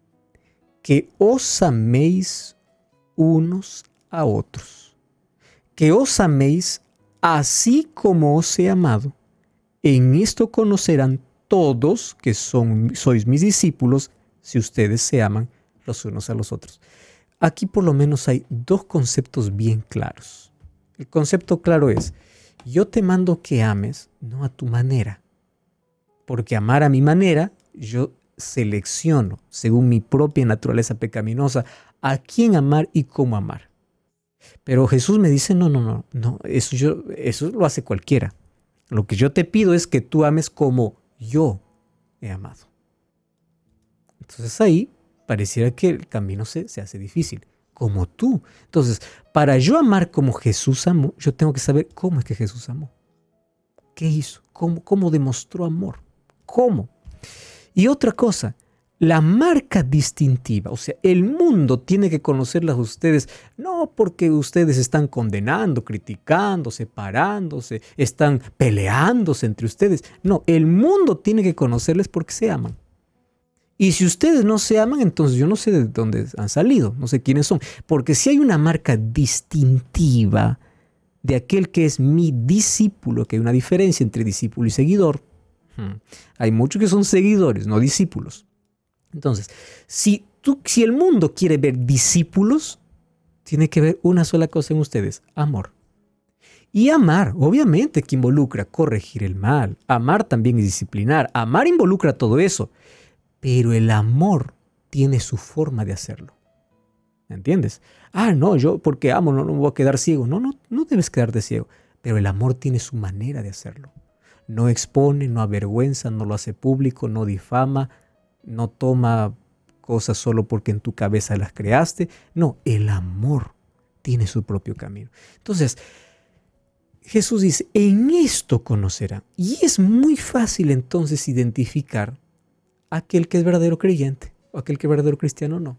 que os améis unos a otros, que os améis así como os he amado. En esto conocerán todos que son, sois mis discípulos, si ustedes se aman los unos a los otros. Aquí por lo menos hay dos conceptos bien claros. El concepto claro es, yo te mando que ames, no a tu manera. Porque amar a mi manera, yo selecciono, según mi propia naturaleza pecaminosa, a quién amar y cómo amar. Pero Jesús me dice, no, no, no, no, eso, yo, eso lo hace cualquiera. Lo que yo te pido es que tú ames como yo he amado. Entonces ahí pareciera que el camino se, se hace difícil, como tú. Entonces, para yo amar como Jesús amó, yo tengo que saber cómo es que Jesús amó. ¿Qué hizo? ¿Cómo, cómo demostró amor? ¿Cómo? Y otra cosa, la marca distintiva, o sea, el mundo tiene que conocerlas ustedes, no porque ustedes están condenando, criticando, separándose, están peleándose entre ustedes. No, el mundo tiene que conocerles porque se aman. Y si ustedes no se aman, entonces yo no sé de dónde han salido, no sé quiénes son. Porque si hay una marca distintiva de aquel que es mi discípulo, que hay una diferencia entre discípulo y seguidor, hay muchos que son seguidores, no discípulos. Entonces, si, tú, si el mundo quiere ver discípulos, tiene que ver una sola cosa en ustedes, amor. Y amar, obviamente, que involucra corregir el mal. Amar también es disciplinar. Amar involucra todo eso. Pero el amor tiene su forma de hacerlo. ¿Me entiendes? Ah, no, yo porque amo no, no me voy a quedar ciego. No, no, no debes quedarte ciego. Pero el amor tiene su manera de hacerlo. No expone, no avergüenza, no lo hace público, no difama, no toma cosas solo porque en tu cabeza las creaste. No, el amor tiene su propio camino. Entonces, Jesús dice, en esto conocerán. Y es muy fácil entonces identificar a aquel que es verdadero creyente o aquel que es verdadero cristiano no.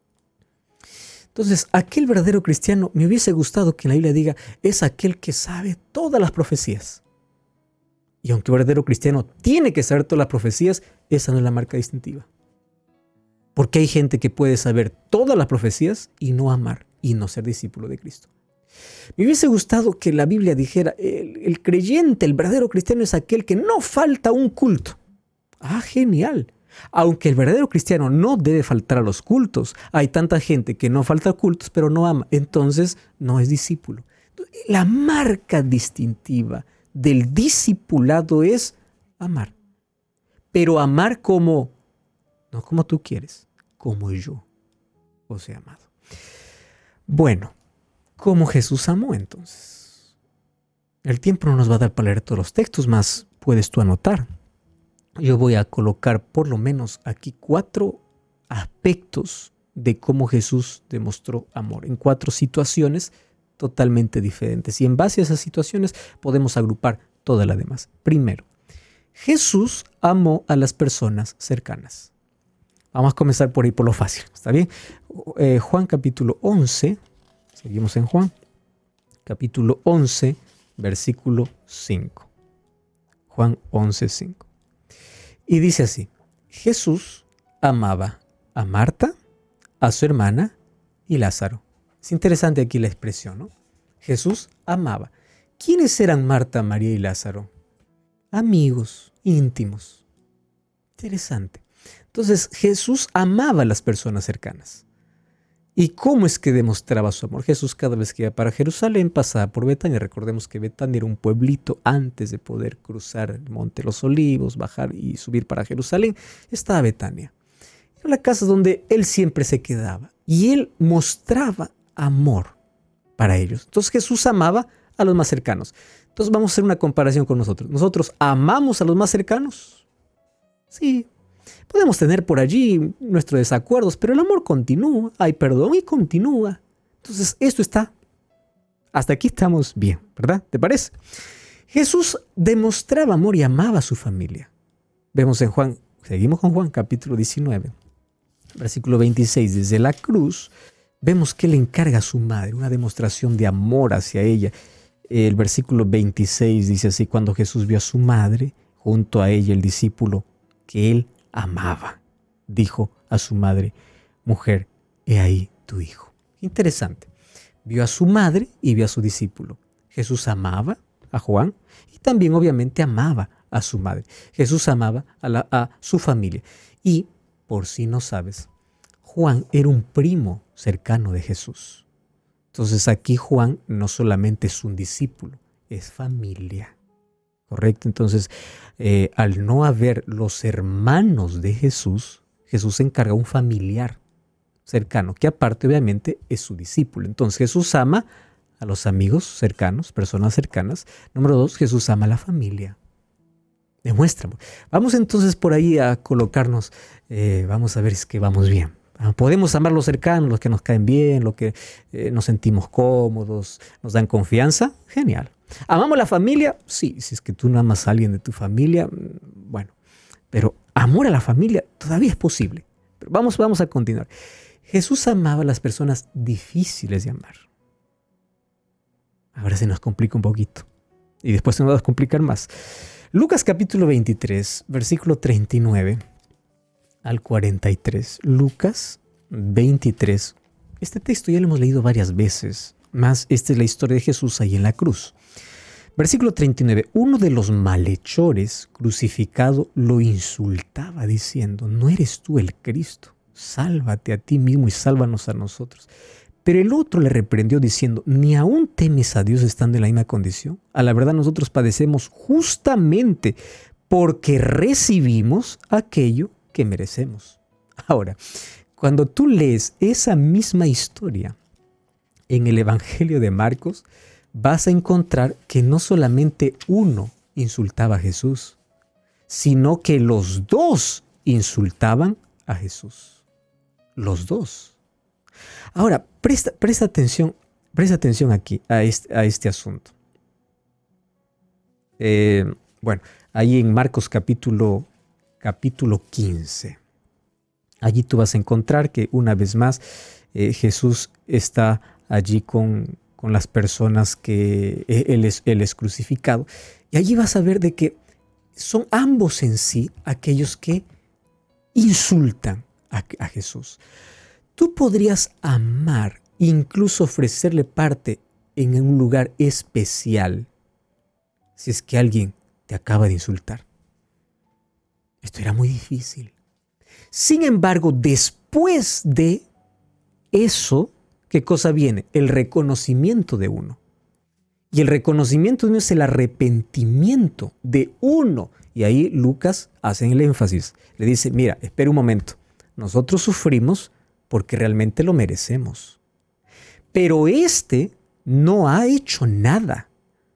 Entonces, aquel verdadero cristiano, me hubiese gustado que en la Biblia diga, es aquel que sabe todas las profecías. Y aunque un verdadero cristiano tiene que saber todas las profecías, esa no es la marca distintiva. Porque hay gente que puede saber todas las profecías y no amar y no ser discípulo de Cristo. Me hubiese gustado que la Biblia dijera, el, el creyente, el verdadero cristiano es aquel que no falta un culto. Ah, genial. Aunque el verdadero cristiano no debe faltar a los cultos, hay tanta gente que no falta a cultos pero no ama, entonces no es discípulo. La marca distintiva del discipulado es amar. Pero amar como, no como tú quieres, como yo os he amado. Bueno, ¿cómo Jesús amó entonces? El tiempo no nos va a dar para leer todos los textos, más puedes tú anotar. Yo voy a colocar por lo menos aquí cuatro aspectos de cómo Jesús demostró amor, en cuatro situaciones totalmente diferentes. Y en base a esas situaciones podemos agrupar todas las demás. Primero, Jesús amó a las personas cercanas. Vamos a comenzar por ahí, por lo fácil, ¿está bien? Eh, Juan capítulo once, seguimos en Juan, capítulo once, versículo cinco. Juan once, cinco. Y dice así: Jesús amaba a Marta, a su hermana y Lázaro. Es interesante aquí la expresión, ¿no? Jesús amaba. ¿Quiénes eran Marta, María y Lázaro? Amigos íntimos. Interesante. Entonces, Jesús amaba a las personas cercanas. ¿Y cómo es que demostraba su amor? Jesús, cada vez que iba para Jerusalén, pasaba por Betania. Recordemos que Betania era un pueblito antes de poder cruzar el Monte de los Olivos, bajar y subir para Jerusalén. Estaba Betania. Era la casa donde él siempre se quedaba. Y él mostraba amor para ellos. Entonces, Jesús amaba a los más cercanos. Entonces, vamos a hacer una comparación con nosotros. ¿Nosotros amamos a los más cercanos? Sí. Podemos tener por allí nuestros desacuerdos, pero el amor continúa, hay perdón y continúa. Entonces, esto está, hasta aquí estamos bien, ¿verdad? ¿Te parece? Jesús demostraba amor y amaba a su familia. Vemos en Juan, seguimos con Juan, capítulo diecinueve, versículo veintiséis. Desde la cruz, vemos que le encarga a su madre una demostración de amor hacia ella. El versículo veintiséis dice así: cuando Jesús vio a su madre, junto a ella el discípulo que él amaba, dijo a su madre: mujer, he ahí tu hijo. Interesante. Vio a su madre y vio a su discípulo. Jesús amaba a Juan y también obviamente amaba a su madre. Jesús amaba a, la, a su familia. Y, por si no sabes, Juan era un primo cercano de Jesús. Entonces aquí Juan no solamente es un discípulo, es familia. ¿Correcto? Entonces, eh, al no haber los hermanos de Jesús, Jesús encarga a un familiar cercano, que aparte obviamente es su discípulo. Entonces, Jesús ama a los amigos cercanos, personas cercanas. Número dos, Jesús ama a la familia. Demuestra. Vamos entonces por ahí a colocarnos, eh, vamos a ver si es que vamos bien. Podemos amar los cercanos, los que nos caen bien, los que eh, nos sentimos cómodos, nos dan confianza. Genial. ¿Amamos la familia? Sí, si es que tú no amas a alguien de tu familia, bueno. Pero amor a la familia todavía es posible. Pero vamos, vamos a continuar. Jesús amaba a las personas difíciles de amar. Ahora se nos complica un poquito. Y después se nos va a complicar más. Lucas capítulo veintitrés, versículo treinta y nueve al cuarenta y tres. Lucas veintitrés. Este texto ya lo hemos leído varias veces. Más esta es la historia de Jesús ahí en la cruz. Versículo treinta y nueve. Uno de los malhechores crucificado lo insultaba diciendo: ¿no eres tú el Cristo? Sálvate a ti mismo y sálvanos a nosotros. Pero el otro le reprendió diciendo: ¿ni aún temes a Dios estando en la misma condición? A la verdad nosotros padecemos justamente porque recibimos aquello que merecemos. Ahora, cuando tú lees esa misma historia en el Evangelio de Marcos, vas a encontrar que no solamente uno insultaba a Jesús, sino que los dos insultaban a Jesús. Los dos. Ahora, presta, presta atención, presta atención aquí a este, a este asunto. Eh, bueno, ahí en Marcos capítulo, capítulo quince. Allí tú vas a encontrar que una vez más eh, Jesús está allí con, con las personas que él es, él es crucificado. Y allí vas a ver de que son ambos en sí aquellos que insultan a, a Jesús. Tú podrías amar, incluso ofrecerle parte en un lugar especial, si es que alguien te acaba de insultar. Esto era muy difícil. Sin embargo, después de eso, ¿qué cosa viene? El reconocimiento de uno. Y el reconocimiento de uno es el arrepentimiento de uno. Y ahí Lucas hace el énfasis. Le dice: mira, espera un momento. Nosotros sufrimos porque realmente lo merecemos. Pero este no ha hecho nada.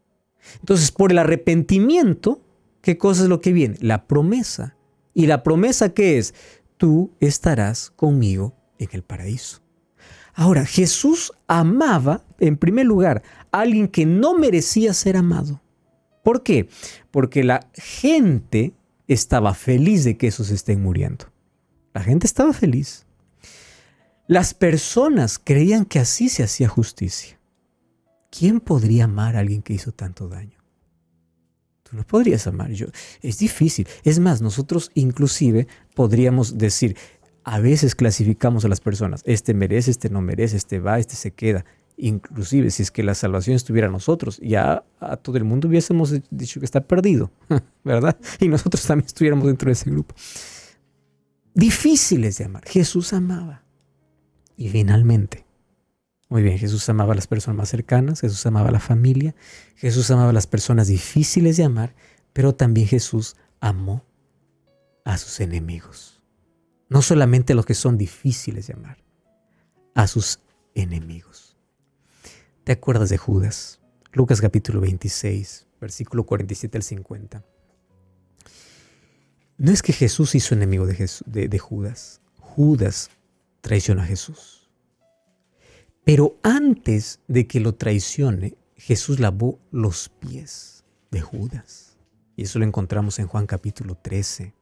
Entonces, por el arrepentimiento, ¿qué cosa es lo que viene? La promesa. ¿Y la promesa qué es? Tú estarás conmigo en el paraíso. Ahora, Jesús amaba, en primer lugar, a alguien que no merecía ser amado. ¿Por qué? Porque la gente estaba feliz de que esos estén muriendo. La gente estaba feliz. Las personas creían que así se hacía justicia. ¿Quién podría amar a alguien que hizo tanto daño? Tú no podrías amar. Yo, es difícil. Es más, nosotros inclusive podríamos decir, a veces clasificamos a las personas. Este merece, este no merece, este va, este se queda. Inclusive, si es que la salvación estuviera a nosotros, ya a todo el mundo hubiésemos dicho que está perdido, ¿verdad? Y nosotros también estuviéramos dentro de ese grupo. Difíciles de amar. Jesús amaba. Y finalmente, muy bien, Jesús amaba a las personas más cercanas, Jesús amaba a la familia, Jesús amaba a las personas difíciles de amar, pero también Jesús amó a sus enemigos. No solamente a los que son difíciles de amar, a sus enemigos. ¿Te acuerdas de Judas? Lucas capítulo veintiséis, versículo cuarenta y siete al cincuenta. No es que Jesús hizo enemigo de, Jesús, de, de Judas. Judas traicionó a Jesús. Pero antes de que lo traicione, Jesús lavó los pies de Judas. Y eso lo encontramos en Juan capítulo trece.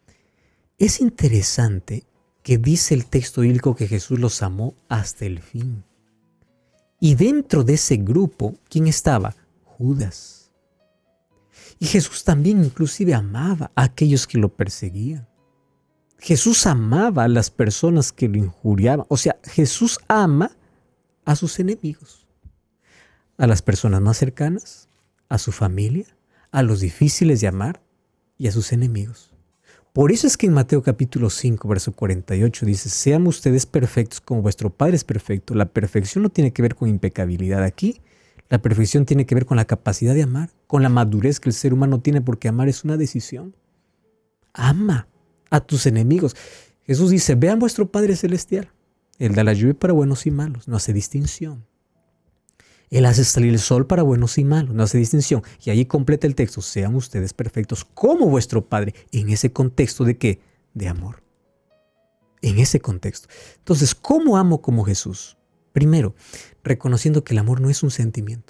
Es interesante que dice el texto bíblico que Jesús los amó hasta el fin. Y dentro de ese grupo, ¿quién estaba? Judas. Y Jesús también inclusive amaba a aquellos que lo perseguían. Jesús amaba a las personas que lo injuriaban. O sea, Jesús ama a sus enemigos. A las personas más cercanas, a su familia, a los difíciles de amar y a sus enemigos. Por eso es que en Mateo capítulo cinco, verso cuarenta y ocho dice, sean ustedes perfectos como vuestro Padre es perfecto. La perfección no tiene que ver con impecabilidad aquí. La perfección tiene que ver con la capacidad de amar, con la madurez que el ser humano tiene, porque amar es una decisión. Ama a tus enemigos. Jesús dice, vean vuestro Padre Celestial. Él da la lluvia para buenos y malos, no hace distinción. Él hace salir el sol para buenos y malos, no hace distinción. Y ahí completa el texto, sean ustedes perfectos como vuestro Padre. En ese contexto de ¿qué? De amor. En ese contexto. Entonces, ¿cómo amo como Jesús? Primero, reconociendo que el amor no es un sentimiento.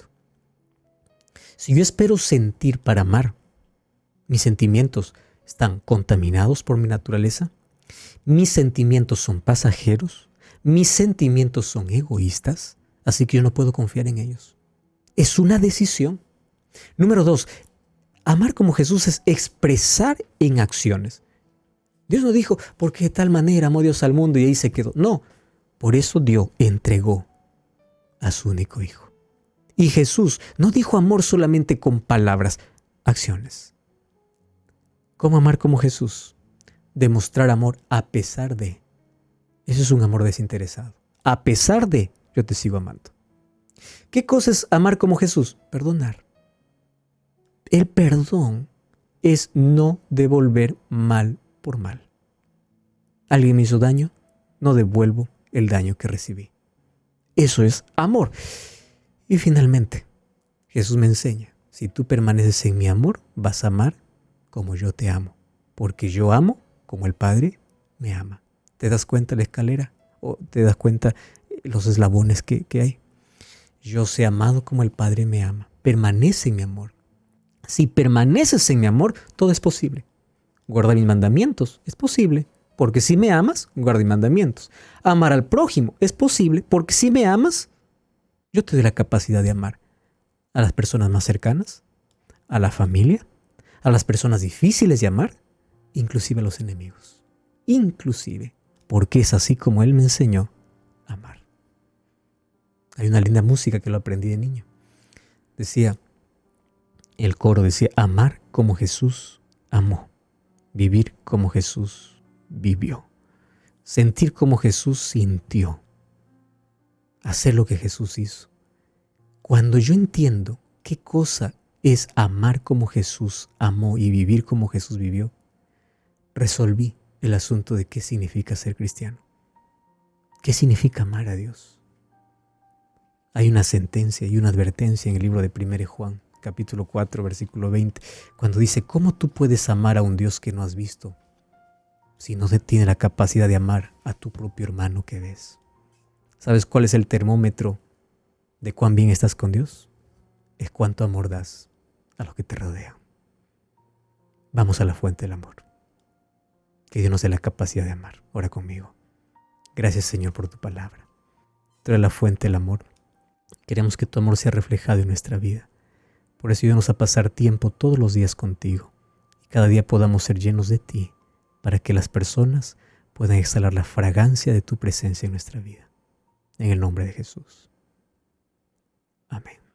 Si yo espero sentir para amar, mis sentimientos están contaminados por mi naturaleza, mis sentimientos son pasajeros, mis sentimientos son egoístas, así que yo no puedo confiar en ellos. Es una decisión. Número dos, amar como Jesús es expresar en acciones. Dios no dijo, porque de tal manera amó Dios al mundo y ahí se quedó. No, por eso Dios entregó a su único Hijo. Y Jesús no dijo amor solamente con palabras, acciones. ¿Cómo amar como Jesús? Demostrar amor a pesar de. Eso es un amor desinteresado. A pesar de, yo te sigo amando. ¿Qué cosa es amar como Jesús? Perdonar. El perdón es no devolver mal por mal. ¿Alguien me hizo daño? No devuelvo el daño que recibí. Eso es amor. Y finalmente, Jesús me enseña, si tú permaneces en mi amor, vas a amar como yo te amo. Porque yo amo como el Padre me ama. ¿Te das cuenta la escalera? ¿O te das cuenta los eslabones que, que hay? Yo sé amado como el Padre me ama. Permanece en mi amor. Si permaneces en mi amor, todo es posible. Guarda mis mandamientos, es posible. Porque si me amas, guarda mis mandamientos. Amar al prójimo es posible. Porque si me amas, yo te doy la capacidad de amar a las personas más cercanas, a la familia, a las personas difíciles de amar, inclusive a los enemigos. Inclusive, porque es así como Él me enseñó a amar. Hay una linda música que lo aprendí de niño. Decía, el coro decía, amar como Jesús amó, vivir como Jesús vivió, sentir como Jesús sintió, hacer lo que Jesús hizo. Cuando yo entiendo qué cosa es amar como Jesús amó y vivir como Jesús vivió, resolví el asunto de qué significa ser cristiano. ¿Qué significa amar a Dios? Hay una sentencia y una advertencia en el libro de primera de Juan, capítulo cuatro, versículo veinte, cuando dice, ¿cómo tú puedes amar a un Dios que no has visto si no se tiene la capacidad de amar a tu propio hermano que ves? ¿Sabes cuál es el termómetro de cuán bien estás con Dios? Es cuánto amor das a los que te rodean. Vamos a la fuente del amor. Que Dios nos dé la capacidad de amar. Ora conmigo. Gracias, Señor, por tu palabra. Tú eres la fuente del amor. Queremos que tu amor sea reflejado en nuestra vida. Por eso ayúdanos a pasar tiempo todos los días contigo. Y cada día podamos ser llenos de ti, para que las personas puedan exhalar la fragancia de tu presencia en nuestra vida. En el nombre de Jesús. Amén.